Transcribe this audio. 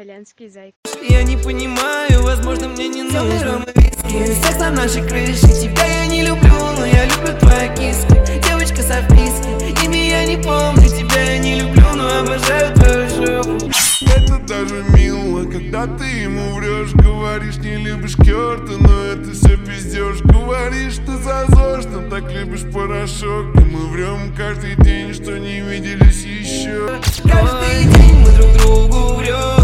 итальянский зайка. Я не понимаю, возможно, мне не нужно секс на нашей крыше. Тебя я не люблю, но я люблю твою киску. Девочка со вписки, имя я не помню. Тебя я не люблю, но обожаю твою жопу. Это даже мило, когда ты ему врешь. Говоришь, не любишь Кёрта, но это все пиздешь. Говоришь, ты зазор, что так любишь порошок. И мы врем каждый день, что не виделись еще. Каждый день мы друг другу врем.